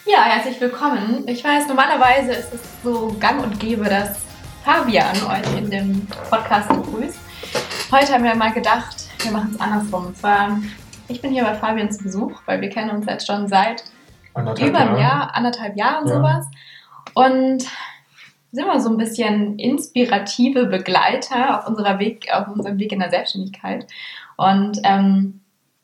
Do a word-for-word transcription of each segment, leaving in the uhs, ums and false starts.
Ja, herzlich willkommen. Ich weiß, normalerweise ist es so gang und gäbe, dass Fabian euch in dem Podcast begrüßt. Heute haben wir mal gedacht, wir machen es andersrum. Und zwar, ich bin hier bei Fabian zu Besuch, weil wir kennen uns jetzt schon seit anderthalb über einem Jahren. Jahr, anderthalb Jahren Ja. sowas. Und sind wir so ein bisschen inspirative Begleiter auf, unserer Weg, auf unserem Weg in der Selbstständigkeit. Und ähm,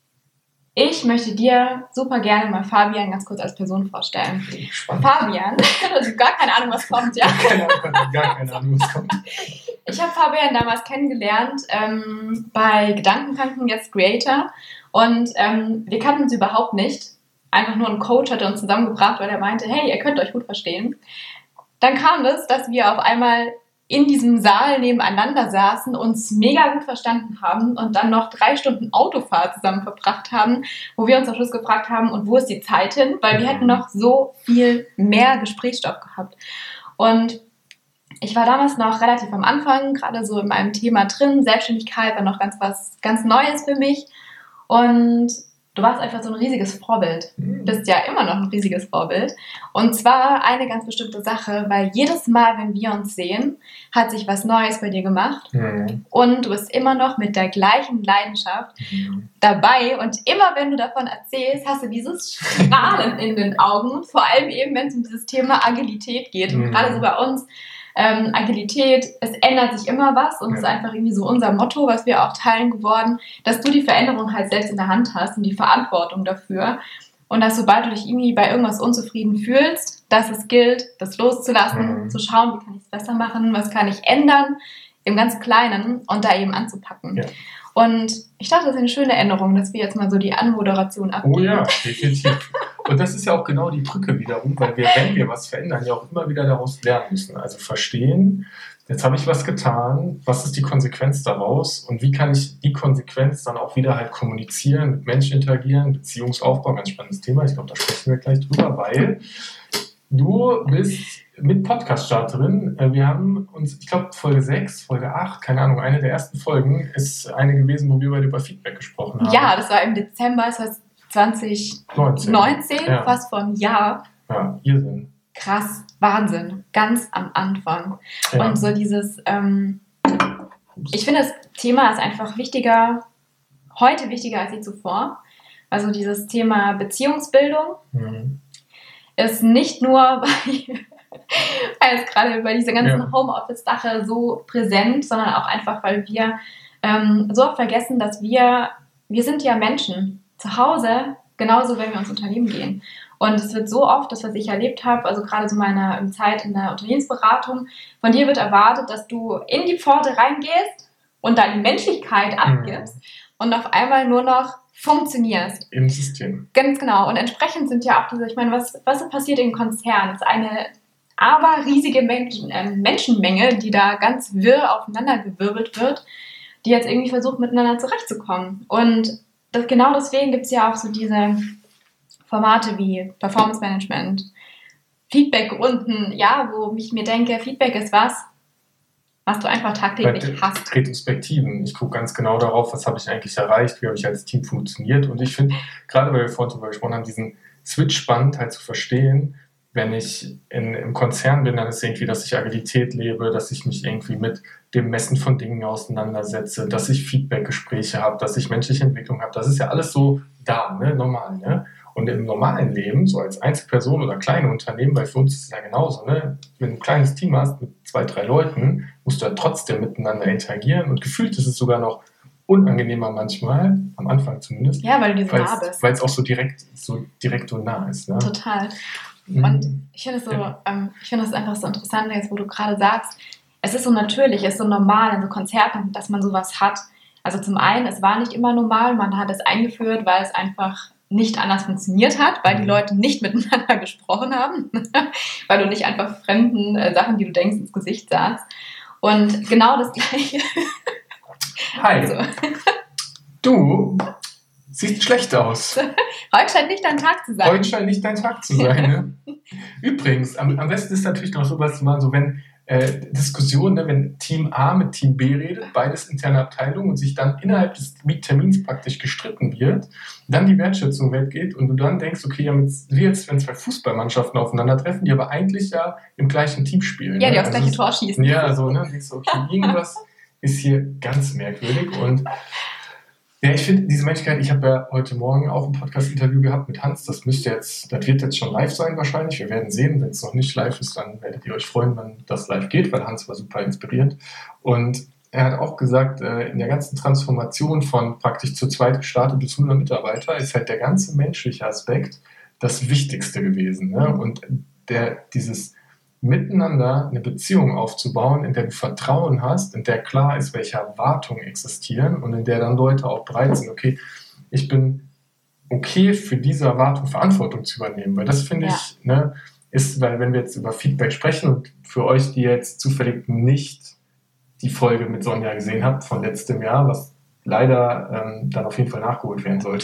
ich möchte dir super gerne mal Fabian ganz kurz als Person vorstellen. Spannend. Fabian, also gar keine Ahnung, was kommt, ja. Keine Ahnung, gar keine Ahnung, was kommt. Ich habe Fabian damals kennengelernt ähm, bei Gedankenkranken, jetzt Creator. Und ähm, wir kannten uns überhaupt nicht. Einfach nur ein Coach hatte uns zusammengebracht, weil er meinte, hey, ihr könnt euch gut verstehen. Dann kam es, dass wir auf einmal in diesem Saal nebeneinander saßen, uns mega gut verstanden haben und dann noch drei Stunden Autofahrt zusammen verbracht haben, wo wir uns am Schluss gefragt haben, und wo ist die Zeit hin? Weil wir hätten noch so viel mehr Gesprächsstoff gehabt. Und ich war damals noch relativ am Anfang, gerade so in meinem Thema drin. Selbstständigkeit war noch ganz was ganz Neues für mich. Und du warst einfach so ein riesiges Vorbild. Du bist ja immer noch ein riesiges Vorbild. Und zwar eine ganz bestimmte Sache, weil jedes Mal, wenn wir uns sehen, hat sich was Neues bei dir gemacht. Mhm. Und du bist immer noch mit der gleichen Leidenschaft Mhm. dabei. Und immer, wenn du davon erzählst, hast du dieses Strahlen in den Augen. Vor allem eben, wenn es um dieses Thema Agilität geht. Und Mhm. gerade so bei uns, ähm, Agilität, es ändert sich immer was. Und es ist Ja. einfach irgendwie so unser Motto, was wir auch teilen geworden, dass du die Veränderung halt selbst in der Hand hast und die Verantwortung dafür. Und dass sobald du dich irgendwie bei irgendwas unzufrieden fühlst, dass es gilt, das loszulassen, Mhm. zu schauen, wie kann ich es besser machen, was kann ich ändern, im ganz Kleinen und da eben anzupacken. Ja. Und ich dachte, das ist eine schöne Änderung, dass wir jetzt mal so die Anmoderation abgeben. Oh ja, definitiv. Und das ist ja auch genau die Brücke wiederum, weil wir, wenn wir was verändern, ja auch immer wieder daraus lernen müssen. Also verstehen, jetzt habe ich was getan, was ist die Konsequenz daraus und wie kann ich die Konsequenz dann auch wieder halt kommunizieren, mit Menschen interagieren, Beziehungsaufbau, ganz spannendes Thema. Ich glaube, da sprechen wir gleich drüber, weil du bist mit Podcast-Starterin. Wir haben uns, ich glaube, Folge sechs, Folge acht, keine Ahnung, eine der ersten Folgen ist eine gewesen, wo wir beide über Feedback gesprochen haben. Ja, das war im Dezember, das war zwanzig neunzehn, Ja. fast vor einem Jahr. Ja, Irrsinn. Krass, Wahnsinn, ganz am Anfang. Ja. Und so dieses, ähm, ich finde, das Thema ist einfach wichtiger, heute wichtiger als je zuvor. Also dieses Thema Beziehungsbildung Mhm. ist nicht nur, weil, weil es gerade bei dieser ganzen Ja. Homeoffice-Sache so präsent, sondern auch einfach, weil wir ähm, so oft vergessen, dass wir, wir sind ja Menschen zu Hause, genauso wenn wir ins Unternehmen gehen. Und es wird so oft, das was ich erlebt habe, also gerade so meiner Zeit in der Unternehmensberatung, von dir wird erwartet, dass du in die Pforte reingehst und deine Menschlichkeit abgibst und auf einmal nur noch funktionierst. Im System. Ganz genau. Und entsprechend sind ja auch diese, ich meine, was, was passiert in Konzernen? Es ist eine aber riesige Menschen, äh, Menschenmenge, die da ganz wirr aufeinandergewirbelt wird, die jetzt irgendwie versucht, miteinander zurechtzukommen. Und das, genau deswegen gibt es ja auch so diese Formate wie Performance Management, Feedback-Runden, ja, wo ich mir denke, Feedback ist was, was du einfach tagtäglich hast. Retrospektiven. Ich gucke ganz genau darauf, was habe ich eigentlich erreicht, wie habe ich als Team funktioniert. Und ich finde, gerade weil wir vorhin darüber gesprochen haben, diesen Switch spannend halt zu verstehen, wenn ich in, im Konzern bin, dann ist irgendwie, dass ich Agilität lebe, dass ich mich irgendwie mit dem Messen von Dingen auseinandersetze, dass ich Feedback-Gespräche habe, dass ich menschliche Entwicklung habe. Das ist ja alles so da, ne, normal. Ne? Und im normalen Leben, so als Einzelperson oder kleine Unternehmen, weil für uns ist es ja genauso, ne? Wenn du ein kleines Team hast mit zwei, drei Leuten, musst du ja trotzdem miteinander interagieren und gefühlt ist es sogar noch unangenehmer manchmal, am Anfang zumindest, Ja, weil du dir so nah bist. weil es auch so direkt, so direkt und nah ist. Ne? Total. Mhm. Und ich finde es so, Ja. ähm, ich finde es einfach so interessant, jetzt wo du gerade sagst, es ist so natürlich, es ist so normal in so Konzerten, dass man sowas hat. Also zum einen, es war nicht immer normal, man hat es eingeführt, weil es einfach nicht anders funktioniert hat, weil die Leute nicht miteinander gesprochen haben, weil du nicht einfach fremden äh, Sachen, die du denkst, ins Gesicht sagst. Und genau das Gleiche. Hi, Also, du siehst schlecht aus. heute scheint nicht dein Tag zu sein. Heute scheint nicht dein Tag zu sein. Ne? Übrigens, am, am besten ist natürlich noch sowas zu machen, so wenn äh, Diskussion, ne, wenn Team A mit Team B redet, beides interne Abteilungen und sich dann innerhalb des Termins praktisch gestritten wird, dann die Wertschätzung weggeht und du dann denkst, okay, ja, wie jetzt, wenn zwei Fußballmannschaften aufeinandertreffen, die aber eigentlich ja im gleichen Team spielen. Ja, die ne? aufs Also gleiche es- Tor schießen. Ja, so, ne? Denkst du, okay, irgendwas ist hier ganz merkwürdig und ja, ich finde diese Menschlichkeit, ich habe ja heute Morgen auch ein Podcast-Interview gehabt mit Hans, das müsste jetzt, das wird jetzt schon live sein wahrscheinlich, wir werden sehen, wenn es noch nicht live ist, dann werdet ihr euch freuen, wenn das live geht, weil Hans war super inspirierend und er hat auch gesagt, äh, in der ganzen Transformation von praktisch zu zweit gestartet bis hundert Mitarbeiter ist halt der ganze menschliche Aspekt das Wichtigste gewesen, ne? Und der, dieses Miteinander eine Beziehung aufzubauen, in der du Vertrauen hast, in der klar ist, welche Erwartungen existieren und in der dann Leute auch bereit sind, okay, ich bin okay für diese Erwartung Verantwortung zu übernehmen, weil das finde Ja. ich, ne, ist, weil wenn wir jetzt über Feedback sprechen und für euch, die jetzt zufällig nicht die Folge mit Sonja gesehen habt von letztem Jahr, was leider ähm, dann auf jeden Fall nachgeholt werden sollte.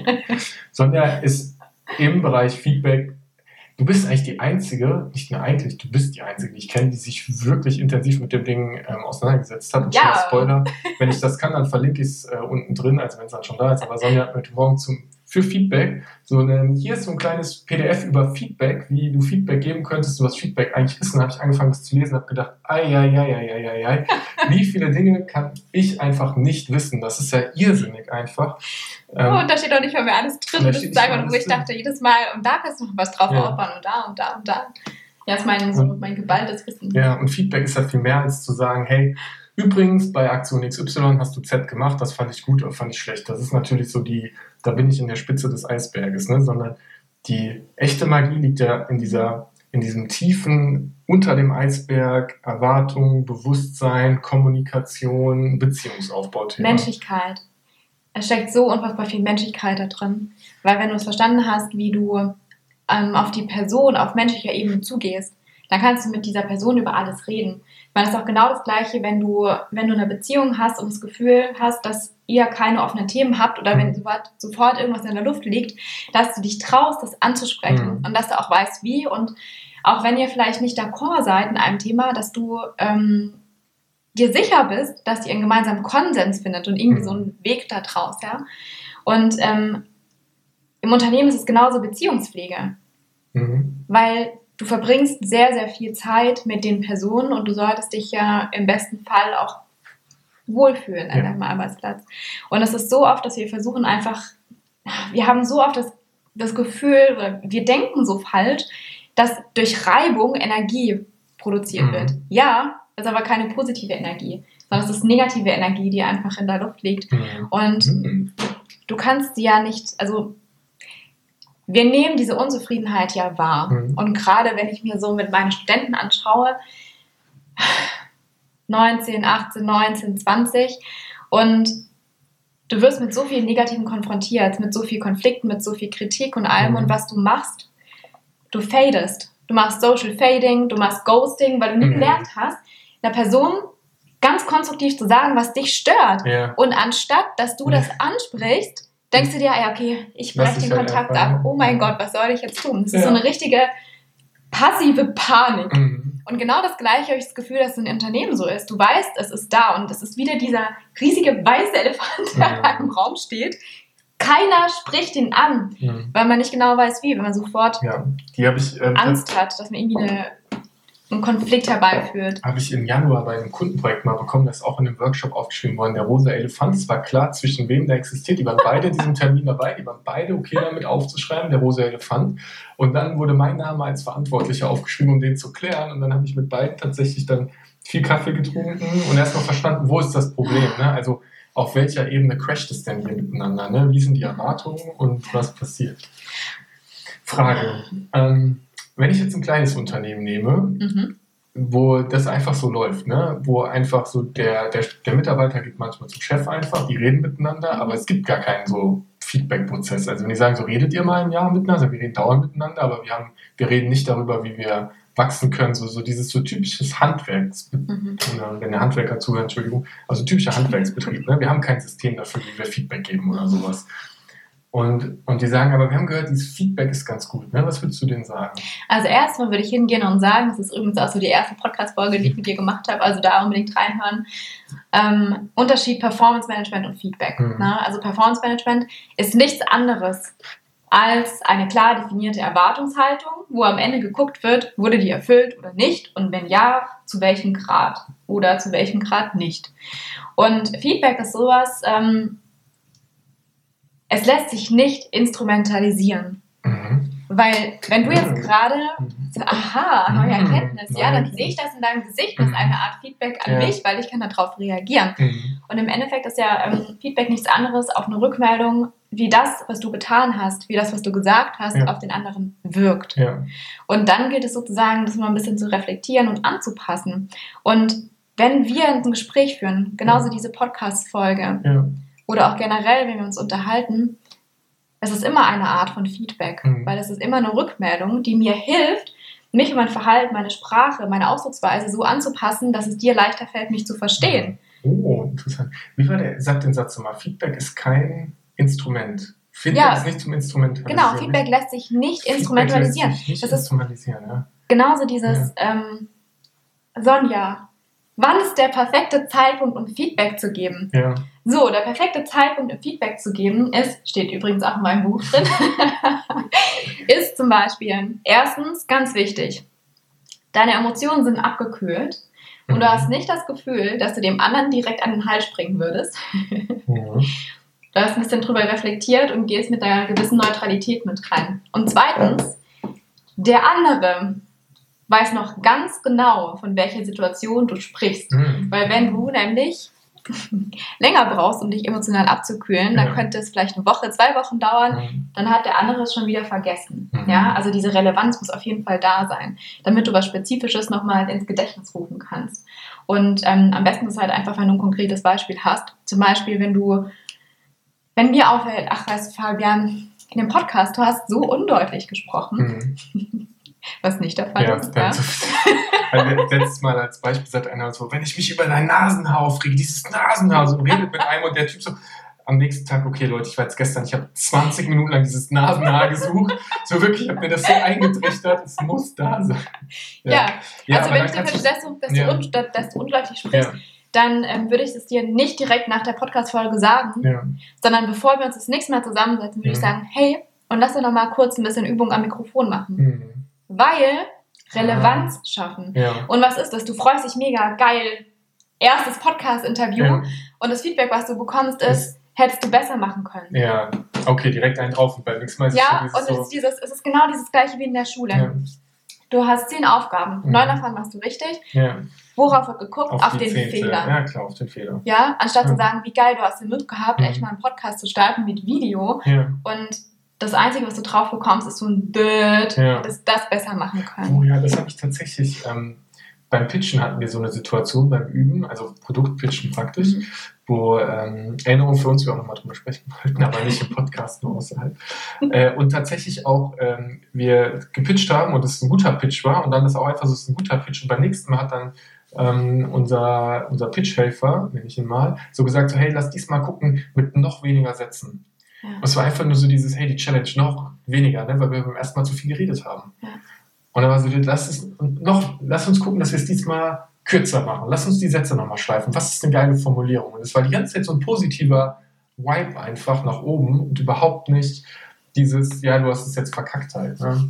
Sonja ist im Bereich Feedback. Du bist eigentlich die Einzige, nicht nur eigentlich, du bist die Einzige, die ich kenne, die sich wirklich intensiv mit dem Ding ähm, auseinandergesetzt hat. Und Ja. schon mal Spoiler, wenn ich das kann, dann verlinke ich es äh, unten drin, also wenn es dann schon da ist. Aber Sonja hat mir heute Morgen zum, für Feedback, so eine, hier ist so ein kleines P D F über Feedback, wie du Feedback geben könntest, so was Feedback eigentlich ist. Und dann habe ich angefangen, das zu lesen und habe gedacht, ai, ai, ai, ai, ai, ai, ai, wie viele Dinge kann ich einfach nicht wissen. Das ist ja irrsinnig einfach. Ähm, Oh, und da steht auch nicht mal mehr alles drin. da Das steht ist nicht einfach mehr nur, wo ich alles drin. dachte, jedes Mal, und da kannst du noch was drauf Ja. aufbauen und da und da und da. Ja, ist mein, so mein geballtes Wissen. Ja, und Feedback ist ja viel mehr als zu sagen, hey, übrigens bei Aktion X Y hast du Z gemacht, das fand ich gut oder fand ich schlecht. Das ist natürlich so die, da bin ich in der Spitze des Eisberges, ne? Sondern die echte Magie liegt ja in dieser, in diesem tiefen, unter dem Eisberg, Erwartung, Bewusstsein, Kommunikation, Beziehungsaufbau-Thema. Menschlichkeit. Es steckt so unfassbar viel Menschlichkeit da drin. Weil wenn du es verstanden hast, wie du ähm, auf die Person auf menschlicher Ebene zugehst, dann kannst du mit dieser Person über alles reden. Weil es ist auch genau das Gleiche, wenn du, wenn du eine Beziehung hast und das Gefühl hast, dass ihr keine offenen Themen habt oder wenn sofort, sofort irgendwas in der Luft liegt, dass du dich traust, das anzusprechen Mhm. und dass du auch weißt, wie. Und auch wenn ihr vielleicht nicht d'accord seid in einem Thema, dass du ähm, dir sicher bist, dass ihr einen gemeinsamen Konsens findet und irgendwie Mhm. so einen Weg da draus. Ja? Und ähm, im Unternehmen ist es genauso Beziehungspflege. Mhm. Weil du verbringst sehr, sehr viel Zeit mit den Personen und du solltest dich ja im besten Fall auch wohlfühlen an Ja. deinem Arbeitsplatz. Und es ist so oft, dass wir versuchen einfach, wir haben so oft das, das Gefühl, oder wir denken so falsch, dass durch Reibung Energie produziert Mhm. wird. Ja, das ist aber keine positive Energie, sondern es ist negative Energie, die einfach in der Luft liegt. Mhm. Und Mhm. du kannst sie ja nicht, also wir nehmen diese Unzufriedenheit ja wahr. Mhm. Und gerade wenn ich mir so mit meinen Studenten anschaue, neunzehn, achtzehn, neunzehn, zwanzig und du wirst mit so vielen Negativen konfrontiert, mit so viel Konflikten, mit so viel Kritik und allem Mhm. und was du machst, du fadest. Du machst Social Fading, du machst Ghosting, weil du nie Mhm. gelernt hast, einer Person ganz konstruktiv zu sagen, was dich stört. Ja. Und anstatt, dass du das ansprichst, denkst du dir, ja, okay, ich Lass breche dich den halt Kontakt einfach, ab. Oh mein ja. Gott, was soll ich jetzt tun? Das ist Ja. so eine richtige passive Panik. Mhm. Und genau das Gleiche habe ich das Gefühl, dass es in Unternehmen so ist. Du weißt, es ist da und es ist wieder dieser riesige weiße Elefant, der Ja. im Raum steht. Keiner spricht ihn an, Mhm. weil man nicht genau weiß, wie, wenn man sofort Ja, die habe ich, ähm, Angst hat, dass man irgendwie eine, einen Konflikt herbeiführt. habe ich im Januar bei einem Kundenprojekt mal bekommen, das ist auch in einem Workshop aufgeschrieben worden, der rosa Elefant. Es war klar, zwischen wem der existiert. Die waren beide in diesem Termin dabei, die waren beide okay damit aufzuschreiben, der rosa Elefant. Und dann wurde mein Name als Verantwortlicher aufgeschrieben, um den zu klären. Und dann habe ich mit beiden tatsächlich dann viel Kaffee getrunken und erstmal verstanden, wo ist das Problem. Ne? Also auf welcher Ebene crasht es denn hier miteinander? Ne? Wie sind die Erwartungen und was passiert? Frage. Ähm, wenn ich jetzt ein kleines Unternehmen nehme, Mhm. wo das einfach so läuft, ne? Wo einfach so der, der, der Mitarbeiter geht manchmal zum Chef einfach, die reden miteinander, aber es gibt gar keinen so Feedback-Prozess. Also wenn die sagen, so redet ihr mal im Jahr miteinander, also wir reden dauernd miteinander, aber wir, haben, wir reden nicht darüber, wie wir wachsen können, so, so dieses so typisches Handwerks, Mhm. wenn der Handwerker zuhört, Entschuldigung, also typischer Handwerksbetrieb, ne? Wir haben kein System dafür, wie wir Feedback geben oder sowas. Und, und die sagen, aber wir haben gehört, dieses Feedback ist ganz gut. Ne? Was würdest du denen sagen? Also erstmal würde ich hingehen und sagen, das ist übrigens auch so die erste Podcast-Folge, die ich mit dir gemacht habe, also da unbedingt reinhören. Ähm, Unterschied Performance Management und Feedback. Mhm. Ne? Also Performance Management ist nichts anderes als eine klar definierte Erwartungshaltung, wo am Ende geguckt wird, wurde die erfüllt oder nicht und wenn ja, zu welchem Grad oder zu welchem Grad nicht. Und Feedback ist sowas, ähm, es lässt sich nicht instrumentalisieren. Mhm. Weil, wenn du jetzt gerade so, aha, neue Erkenntnis, mhm. ja, dann sehe ich das in deinem Gesicht, das ist eine Art Feedback an ja. mich, weil ich kann darauf reagieren. Mhm. Und im Endeffekt ist ja ähm, Feedback nichts anderes auf eine Rückmeldung, wie das, was du getan hast, wie das, was du gesagt hast, ja. auf den anderen wirkt. Ja. Und dann gilt es sozusagen, das mal ein bisschen zu reflektieren und anzupassen. Und wenn wir ein Gespräch führen, genauso ja. diese Podcast-Folge, ja. oder auch generell, wenn wir uns unterhalten, es ist immer eine Art von Feedback, mhm. weil es ist immer eine Rückmeldung, die mir hilft, mich und mein Verhalten, meine Sprache, meine Ausdrucksweise so anzupassen, dass es dir leichter fällt, mich zu verstehen. Oh, interessant. Wie war der, sag den Satz nochmal, Feedback ist kein Instrument. Feedback ja, ist nicht zum Instrumentalisieren. Genau, Feedback lässt sich nicht Feedback instrumentalisieren. Lässt sich nicht das instrumentalisieren, ist ja. genauso dieses, ja. ähm, Sonja, wann ist der perfekte Zeitpunkt, um Feedback zu geben? Ja. So, der perfekte Zeitpunkt, um Feedback zu geben, ist, steht übrigens auch in meinem Buch drin, ist zum Beispiel, erstens, ganz wichtig, deine Emotionen sind abgekühlt und mhm. du hast nicht das Gefühl, dass du dem anderen direkt an den Hals springen würdest. Mhm. Du hast ein bisschen drüber reflektiert und gehst mit einer gewissen Neutralität mit rein. Und zweitens, der andere weiß noch ganz genau, von welcher Situation du sprichst. Mhm. Weil wenn du nämlich länger brauchst, um dich emotional abzukühlen, ja. dann könnte es vielleicht eine Woche, zwei Wochen dauern, mhm. dann hat der andere es schon wieder vergessen. Mhm. Ja? Also diese Relevanz muss auf jeden Fall da sein, damit du was Spezifisches nochmal ins Gedächtnis rufen kannst. Und ähm, am besten ist halt einfach, wenn du ein konkretes Beispiel hast. Zum Beispiel, wenn du, wenn mir auffällt, ach weißt du, Fabian, in dem Podcast, du hast so undeutlich gesprochen. Mhm. Was nicht der Fall ja, ist. Ja. Also letztes Mal als Beispiel sagt einer so, wenn ich mich über dein Nasenhaar aufrege, dieses Nasenhaar, so redet mit einem und der Typ so, am nächsten Tag, okay Leute, ich war jetzt gestern, ich habe zwanzig Minuten lang dieses Nasenhaar gesucht, so wirklich, ich habe mir das so eingetrichtert, es muss da sein. Ja, ja, ja also wenn ich dir feststelle, dass, du, dass, ja. du, dass du undeutlich sprichst, ja. dann ähm, würde ich es dir nicht direkt nach der Podcast-Folge sagen, ja. sondern bevor wir uns das nächste Mal zusammensetzen, würde mhm. ich sagen, hey, und lass uns noch mal kurz ein bisschen Übung am Mikrofon machen. Mhm. Weil Relevanz ah. schaffen. Ja. Und was ist das? Du freust dich mega, geil, erstes Podcast-Interview ja. und das Feedback, was du bekommst, ist, hättest du besser machen können. Ja, okay, direkt einen drauf und beim nächsten Mal ist ja, es und so es, ist dieses, es ist genau dieses Gleiche wie in der Schule. Ja. Du hast zehn Aufgaben, mhm. neun davon machst du richtig. Ja. Worauf wird geguckt? Auf, auf den Zehnte. Fehler. Ja, klar, auf den Fehler. Ja, anstatt ja. zu sagen, wie geil, du hast den Mut gehabt, mhm. echt mal einen Podcast zu starten mit Video ja. und das Einzige, was du drauf bekommst, ist so ein Bild, ja. hättest das besser machen können. Oh ja, das habe ich tatsächlich, ähm, beim Pitchen hatten wir so eine Situation beim Üben, also Produktpitchen praktisch, mhm. wo, ähm, Erinnerung für uns, wir auch nochmal drüber sprechen wollten, aber nicht im Podcast, nur außerhalb. äh, und tatsächlich auch, ähm, wir gepitcht haben und es ein guter Pitch war und dann ist auch einfach so, es ist ein guter Pitch und beim nächsten Mal hat dann ähm, unser, unser Pitchhelfer, nenne ich ihn mal, so gesagt, so, hey, lass diesmal gucken mit noch weniger Sätzen. Ja. Es war einfach nur so dieses, hey, die Challenge noch weniger, ne, weil wir beim ersten Mal zu viel geredet haben. Ja. Und dann war so, lass, es noch, lass uns gucken, dass wir es diesmal kürzer machen. Lass uns die Sätze nochmal schleifen. Was ist eine geile Formulierung? Und es war die ganze Zeit so ein positiver Vibe einfach nach oben und überhaupt nicht dieses, ja, du hast es jetzt verkackt halt. Ne?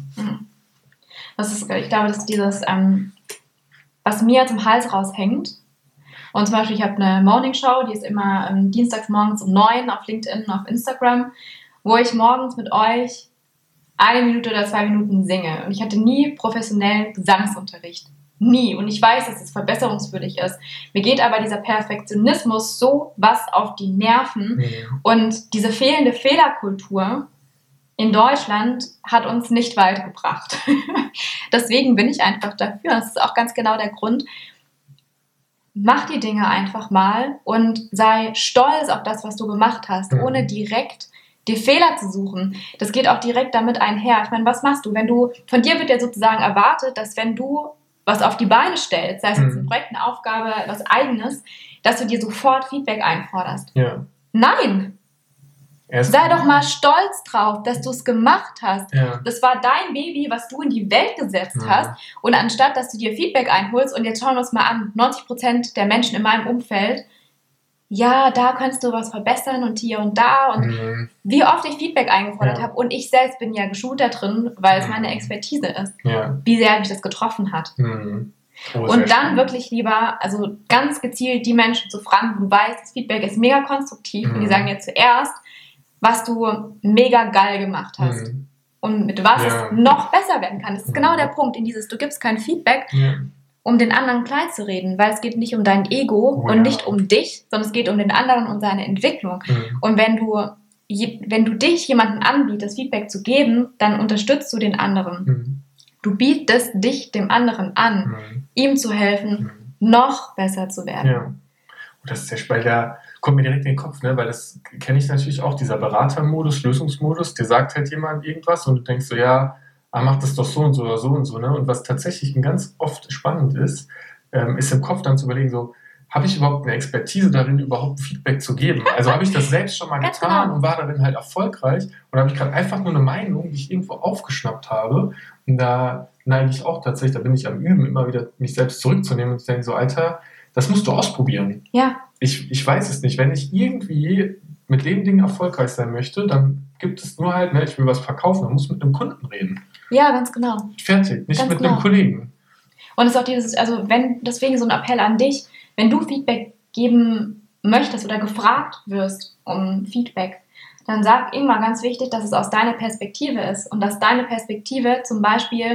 Das ist, ich glaube, das ist dieses, ähm, was mir zum Hals raushängt. Und zum Beispiel, ich habe eine Morning-Show, die ist immer ähm, dienstags morgens um neun auf LinkedIn und auf Instagram, wo ich morgens mit euch eine Minute oder zwei Minuten singe. Und ich hatte nie professionellen Gesangsunterricht. Nie. Und ich weiß, dass es verbesserungswürdig ist. Mir geht aber dieser Perfektionismus so was auf die Nerven. Mhm. Und diese fehlende Fehlerkultur in Deutschland hat uns nicht weitergebracht. Deswegen bin ich einfach dafür. Das ist auch ganz genau der Grund. Mach die Dinge einfach mal und sei stolz auf das, was du gemacht hast, mhm. ohne direkt dir Fehler zu suchen. Das geht auch direkt damit einher. Ich meine, was machst du, wenn du, von dir wird ja sozusagen erwartet, dass wenn du was auf die Beine stellst, sei es jetzt ein Projekt, eine Aufgabe, was Eigenes, dass du dir sofort Feedback einforderst. Ja. Nein! Erst Sei doch mal stolz drauf, dass du es gemacht hast. Ja. Das war dein Baby, was du in die Welt gesetzt Mhm. hast. Und anstatt, dass du dir Feedback einholst, und jetzt schauen wir uns mal an, neunzig Prozent der Menschen in meinem Umfeld, ja, da kannst du was verbessern und hier und da. Und Mhm. wie oft ich Feedback eingefordert Ja. habe. Und ich selbst bin ja geschult da drin, weil es Mhm. meine Expertise ist. Ja. Wie sehr mich das getroffen hat. Mhm. Oh, sehr Und dann spannend. wirklich lieber, also ganz gezielt die Menschen zu fragen, wo du weißt, das Feedback ist mega konstruktiv. Mhm. Und die sagen dir zuerst, was du mega geil gemacht hast. Mhm. Und mit was Ja. es noch besser werden kann. Das ist Mhm. genau der Punkt in dieses, du gibst kein Feedback, Ja. um den anderen klein zu reden, weil es geht nicht um dein Ego Oh, und ja. nicht um dich, sondern es geht um den anderen und seine Entwicklung. Mhm. Und wenn du, je, wenn du dich jemandem anbietest, Feedback zu geben, dann unterstützt du den anderen. Mhm. Du bietest dich dem anderen an, Mhm. ihm zu helfen, Mhm. noch besser zu werden. Ja. Und das ist der Speicher, da kommt mir direkt in den Kopf, ne? Weil das kenne ich natürlich auch, dieser Beratermodus, Lösungsmodus, dir sagt halt jemand irgendwas und du denkst so, ja, ah, mach das doch so und so oder so und so. Ne? Und was tatsächlich ganz oft spannend ist, ähm, ist im Kopf dann zu überlegen, so, habe ich überhaupt eine Expertise darin, überhaupt Feedback zu geben? Also habe ich das selbst schon mal Ganz getan genau. und war darin halt erfolgreich? Oder habe ich gerade einfach nur eine Meinung, die ich irgendwo aufgeschnappt habe? Und da neige ich auch tatsächlich, da bin ich am Üben, immer wieder mich selbst zurückzunehmen und zu denken, so, Alter, das musst du ausprobieren. Ja, Ich, ich weiß es nicht. Wenn ich irgendwie mit dem Ding erfolgreich sein möchte, dann gibt es nur halt, ne, ich will was verkaufen, dann muss mit einem Kunden reden. ja, ganz genau. Fertig, nicht Ganz mit genau. einem Kollegen. Und es ist auch dieses, also wenn, deswegen so ein Appell an dich, wenn du Feedback geben möchtest oder gefragt wirst um Feedback, dann sag immer ganz wichtig, dass es aus deiner Perspektive ist und dass deine Perspektive zum Beispiel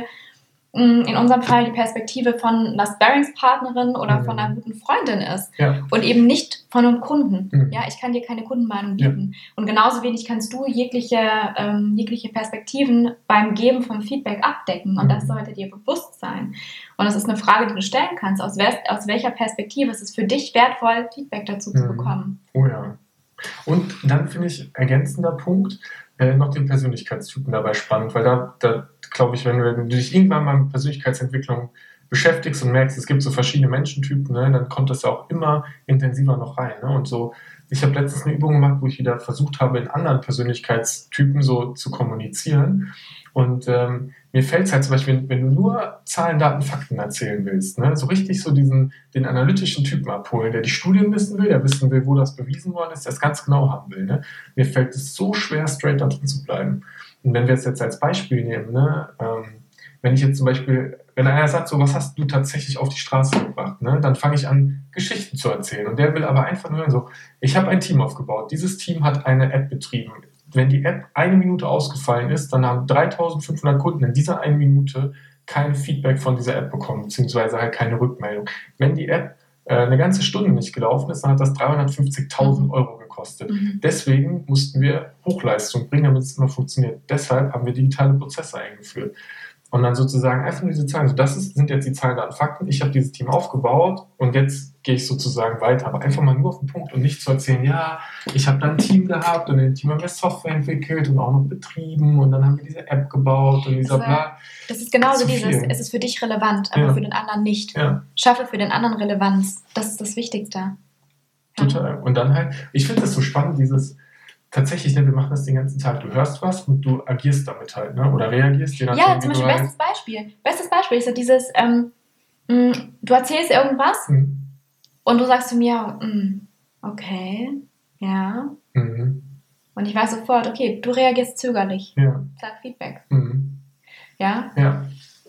mh, in unserem Fall die Perspektive von einer Sparringspartnerin oder Mhm. von einer guten Freundin ist Ja. und eben nicht von einem Kunden. Mhm. Ja, ich kann dir keine Kundenmeinung Ja. bieten. Und genauso wenig kannst du jegliche, ähm, jegliche Perspektiven beim Geben von Feedback abdecken. Und Mhm. das sollte dir bewusst sein. Und das ist eine Frage, die du stellen kannst. Aus, wer, aus welcher Perspektive ist es für dich wertvoll, Feedback dazu zu Mhm. bekommen? Oh ja. Und dann finde ich, ergänzender Punkt, äh, noch den Persönlichkeitstypen dabei spannend, weil da, da glaube ich, wenn du, wenn du dich irgendwann mal mit Persönlichkeitsentwicklung beschäftigst und merkst, es gibt so verschiedene Menschentypen, ne, dann kommt das ja auch immer intensiver noch rein. Ne? Und so, ich habe letztens eine Übung gemacht, wo ich wieder versucht habe, in anderen Persönlichkeitstypen so zu kommunizieren. Und ähm, mir fällt es halt zum Beispiel, wenn, wenn du nur Zahlen, Daten, Fakten erzählen willst, ne, so richtig so diesen, den analytischen Typen abholen, der die Studien wissen will, der wissen will, wo das bewiesen worden ist, der es ganz genau haben will. Ne? Mir fällt es so schwer, straight da drin zu bleiben. Und wenn wir es jetzt als Beispiel nehmen, ne, ähm, wenn ich jetzt zum Beispiel, wenn einer sagt, so, was hast du tatsächlich auf die Straße gebracht, ne, dann fange ich an, Geschichten zu erzählen. Und der will aber einfach nur hören, so, ich habe ein Team aufgebaut, dieses Team hat eine App betrieben. Wenn die App eine Minute ausgefallen ist, dann haben dreitausendfünfhundert Kunden in dieser einen Minute kein Feedback von dieser App bekommen, beziehungsweise halt keine Rückmeldung. Wenn die App äh, eine ganze Stunde nicht gelaufen ist, dann hat das dreihundertfünfzigtausend Euro gekostet. Mhm. Deswegen mussten wir Hochleistung bringen, damit es immer funktioniert. Deshalb haben wir digitale Prozesse eingeführt. Und dann sozusagen einfach nur diese Zahlen. Also das ist, sind jetzt die Zahlen, Daten, Fakten. Ich habe dieses Team aufgebaut und jetzt gehe ich sozusagen weiter. Aber einfach mal nur auf den Punkt und nicht zu erzählen, ja, ich habe dann ein Team gehabt und in dem Team haben wir Software entwickelt und auch noch betrieben und dann haben wir diese App gebaut und dieser Das war- bla. Das ist genauso Zu dieses, viel. es ist für dich relevant, aber Ja. für den anderen nicht. Ja, Schaffe für den anderen Relevanz. Das ist das Wichtigste. Ja. total. Und dann halt, ich finde das so spannend, dieses tatsächlich, ne, wir machen das den ganzen Tag. Du hörst was und du agierst damit halt, ne? Oder reagierst, je nachdem, Ja, zum wie du Beispiel, halt. bestes Beispiel. Bestes Beispiel ist so dieses, ähm, mh, du erzählst irgendwas Hm. und du sagst zu mir, mh, okay, ja. Mhm. Und ich weiß sofort, okay, du reagierst zögerlich. Ja. Sag Feedback. Mhm. Ja. Ja.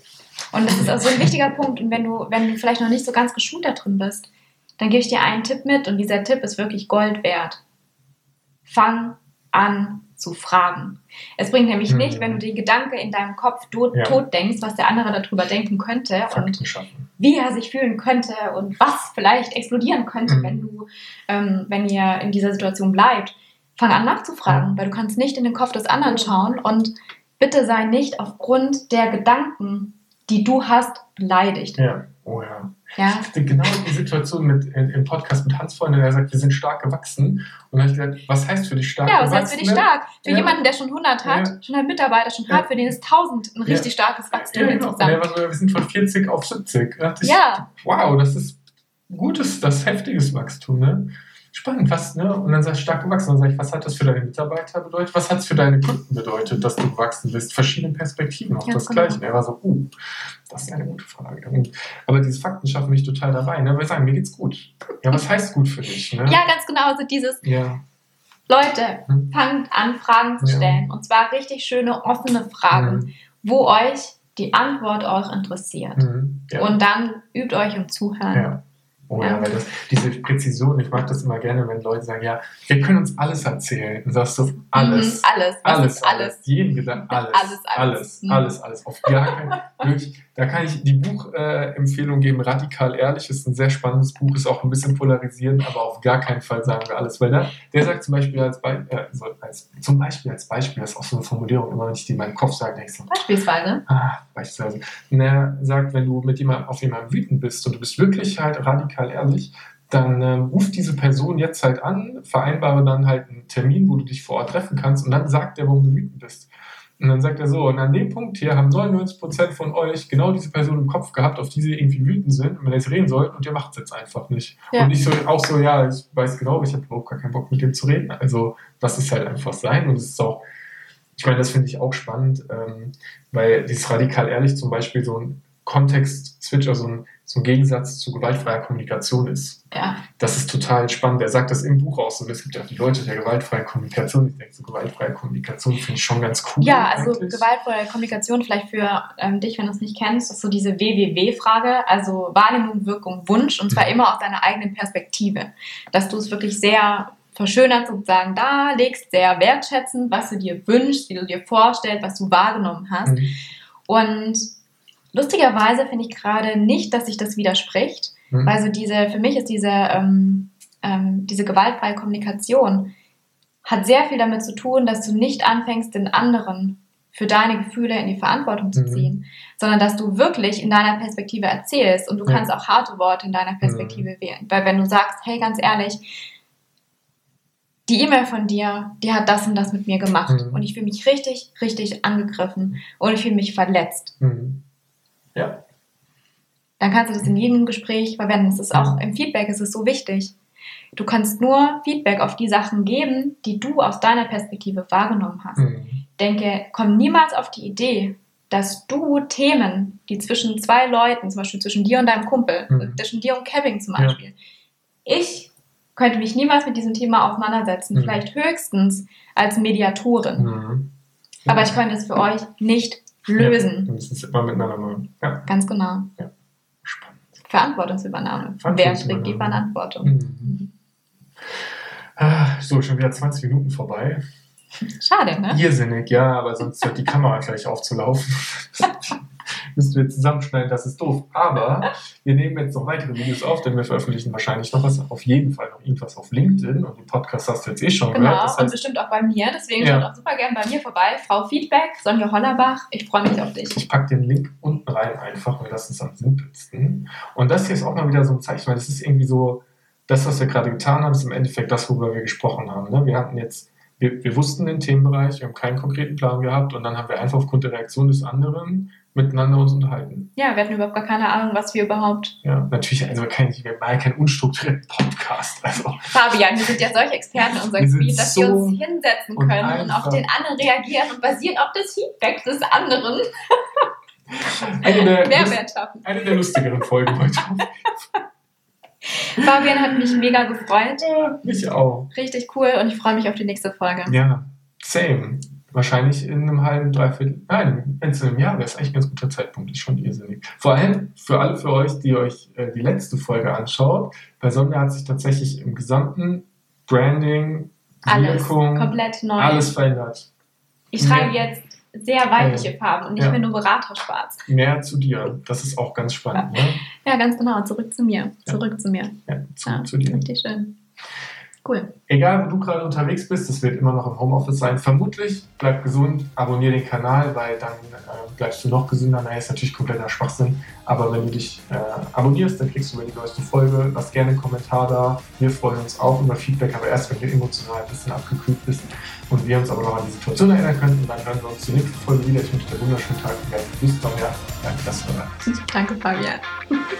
Und das ist also ein wichtiger Punkt. Und wenn du, wenn du vielleicht noch nicht so ganz geschult da drin bist, dann gebe ich dir einen Tipp mit und dieser Tipp ist wirklich Gold wert. Fang an zu fragen. Es bringt nämlich Mhm. nicht, wenn du den Gedanke in deinem Kopf tot, Ja. tot denkst, was der andere darüber denken könnte und Fakten schaffen. wie er sich fühlen könnte und was vielleicht explodieren könnte, Mhm. wenn du, ähm, wenn ihr in dieser Situation bleibt. Fang an nachzufragen, weil du kannst nicht in den Kopf des anderen schauen und bitte sei nicht aufgrund der Gedanken, die du hast, beleidigt. Ja. Oh ja. Ja? Ich hatte genau die Situation mit, in, im Podcast mit Hans Freund, der sagt, wir sind stark gewachsen. Und dann habe ich gesagt, was heißt für dich stark Ja, was gewachsen? heißt für dich stark? Für Ja. jemanden, der schon hundert hat, Ja. schon einen Mitarbeiter schon Ja. hat, für den ist tausend ein richtig starkes Wachstum Ja, genau. Und er insgesamt. war so, wir sind von vierzig auf siebzig. Da dachte ich, Ja, wow, das ist gutes, das ist heftiges Wachstum. Ne? spannend, was, ne? Und dann sagst du, stark gewachsen. Dann sag ich, was hat das für deine Mitarbeiter bedeutet? Was hat es für deine Kunden bedeutet, dass du gewachsen bist? Verschiedene Perspektiven, auch Ja, das genau. Gleiche. Und er war so, uh, das ist eine gute Frage. Und, aber diese Fakten schaffen mich total dabei. Ne? Wir sagen, mir geht's gut. Ja, was heißt gut für dich? Ne? Ja, ganz genau. Also dieses, Ja. Leute, Hm. fangt an, Fragen zu Ja. stellen. Und zwar richtig schöne, offene Fragen, Mhm. wo euch die Antwort auch interessiert. Mhm. Ja. Und dann übt euch im Zuhören. Ja. Oh ja, Ja. weil das, diese Präzision, ich mag das immer gerne, wenn Leute sagen, ja, wir können uns alles erzählen. Und sagst du, alles. Mhm, alles. Was Alles, ist alles? Jeden Gedanken, alles. Alles, Alles, alles. alles, Mhm. alles, alles. Auf gar keinen wirklich, da kann ich die Buchempfehlung geben, Radikal Ehrlich, ist ein sehr spannendes Buch, ist auch ein bisschen polarisierend, aber auf gar keinen Fall sagen wir alles. Weil da, der sagt zum Beispiel als, Be äh, so als, zum Beispiel als Beispiel, das ist auch so eine Formulierung, immer wenn ich die in meinem Kopf sage, denke ich so, Beispielsweise. Ah, beispielsweise. Und er sagt, wenn du mit jemandem auf jemanden wütend bist und du bist wirklich halt radikal ehrlich, dann ähm, ruf diese Person jetzt halt an, vereinbare dann halt einen Termin, wo du dich vor Ort treffen kannst und dann sagt er, warum du wütend bist. Und dann sagt er so, und an dem Punkt hier haben neunundneunzig Prozent von euch genau diese Person im Kopf gehabt, auf die sie irgendwie wütend sind und wenn ihr jetzt reden sollt und ihr macht es jetzt einfach nicht. Ja. Und ich so, auch so, ja, ich weiß genau, ich habe überhaupt gar keinen Bock mit dem zu reden. Also lass es halt einfach sein und es ist auch, ich meine, das finde ich auch spannend, ähm, weil dieses radikal ehrlich zum Beispiel so ein Kontext-Switch, also ein, so ein Gegensatz zu gewaltfreier Kommunikation ist. Ja. Das ist total spannend. Er sagt das im Buch auch so. Es gibt ja die Leute der gewaltfreien Kommunikation. Ich denke, so gewaltfreie Kommunikation finde ich schon ganz cool. Ja, also eigentlich. gewaltfreie Kommunikation, vielleicht für ähm, dich, wenn du es nicht kennst, ist so diese W W W-Frage, also Wahrnehmung, Wirkung, Wunsch, und zwar Mhm. immer aus deiner eigenen Perspektive. Dass du es wirklich sehr verschönert sozusagen darlegst, sehr wertschätzend, was du dir wünschst, wie du dir vorstellst, was du wahrgenommen hast. Mhm. Und lustigerweise finde ich gerade nicht, dass sich das widerspricht, Mhm. weil so diese, für mich ist diese, ähm, ähm, diese gewaltfreie Kommunikation hat sehr viel damit zu tun, dass du nicht anfängst, den anderen für deine Gefühle in die Verantwortung zu Mhm. ziehen, sondern dass du wirklich in deiner Perspektive erzählst und du Ja. kannst auch harte Worte in deiner Perspektive wählen. Weil wenn du sagst, hey, ganz ehrlich, die E-Mail von dir, die hat das und das mit mir gemacht Mhm. und ich fühle mich richtig, richtig angegriffen und ich fühle mich verletzt. Mhm. Ja. Dann kannst du das in jedem Gespräch verwenden. Es ist auch Mhm. im Feedback, es ist so wichtig. Du kannst nur Feedback auf die Sachen geben, die du aus deiner Perspektive wahrgenommen hast. Mhm. Denke, komm niemals auf die Idee, dass du Themen, die zwischen zwei Leuten, zum Beispiel zwischen dir und deinem Kumpel, Mhm. zwischen dir und Kevin zum Ja. Beispiel, ich könnte mich niemals mit diesem Thema auseinandersetzen, Mhm. vielleicht höchstens als Mediatorin. Mhm. Aber ich könnte es für euch nicht lösen. Ja. Und es ist immer miteinander machen. Ja. Ganz genau. Spannend. Verantwortungsübernahme. Wer Verantwortungsübernahme. trägt die Verantwortung? Mhm. Ah, so, schon wieder zwanzig Minuten vorbei. Schade, ne? Irrsinnig, ja, aber sonst hört die Kamera gleich auf zu laufen. Müssen wir zusammenschneiden, das ist doof. Aber wir nehmen jetzt noch weitere Videos auf, denn wir veröffentlichen wahrscheinlich noch was, auf jeden Fall noch irgendwas auf LinkedIn und den Podcast hast du jetzt eh schon Genau, gehört. Das und heißt, bestimmt auch bei mir. Deswegen Ja. schaut auch super gern bei mir vorbei. Frau Feedback, Sonja Hollerbach. Ich freue mich auf dich. ich packe den Link unten rein einfach, weil das ist am simpelsten. Und das hier ist auch mal wieder so ein Zeichen, weil das ist irgendwie so, das, was wir gerade getan haben, ist im Endeffekt das, worüber wir gesprochen haben. Ne? Wir hatten jetzt, wir, wir wussten den Themenbereich, wir haben keinen konkreten Plan gehabt und dann haben wir einfach aufgrund der Reaktion des anderen miteinander uns unterhalten. Ja, wir hatten überhaupt gar keine Ahnung, was wir überhaupt... Ja, natürlich, also wir kennen wir waren ja kein unstrukturierter Podcast. Also, Fabian, wir sind ja solche Experten in unserem Wir sind Gebiet, dass so wir uns hinsetzen und können und einfach- auf den anderen reagieren und basieren auf das Feedback des anderen eine, der, Mehrwert schaffen. eine der lustigeren Folgen heute. Fabian hat mich mega gefreut. Ja, mich auch. Richtig cool und ich freue mich auf die nächste Folge. Ja, same. Wahrscheinlich in einem halben, dreiviertel, nein, in einem Jahr wäre es eigentlich ein ganz guter Zeitpunkt. Ist schon irrsinnig. Vor allem für alle für euch, die euch äh, die letzte Folge anschaut. Bei Sonja hat sich tatsächlich im gesamten Branding, Alles Wirkung, komplett neu. alles verändert. Ich trage mehr- jetzt sehr weibliche Farben und nicht Ja. mehr nur Beraterschwarz. Mehr zu dir. Das ist auch ganz spannend. Ne? Ja, ganz genau. Zurück zu mir. Ja. Zurück zu mir. Ja, zu, Ja, zu dir. richtig schön. Cool. Egal, wo du gerade unterwegs bist, das wird immer noch im Homeoffice sein. Vermutlich, bleib gesund, abonniere den Kanal, weil dann äh, bleibst du noch gesünder. Naja, ist natürlich kompletter Schwachsinn. Aber wenn du dich äh, abonnierst, dann kriegst du über die neueste Folge. Lass gerne einen Kommentar da. Wir freuen uns auch über Feedback, aber erst, wenn du emotional ein bisschen abgekühlt bist und wir uns aber noch an die Situation erinnern können. Und dann hören wir uns zur nächsten Folge wieder. Ich wünsche dir einen wunderschönen Tag. Ja, bis dann, ja. Danke, das war Danke, Fabian.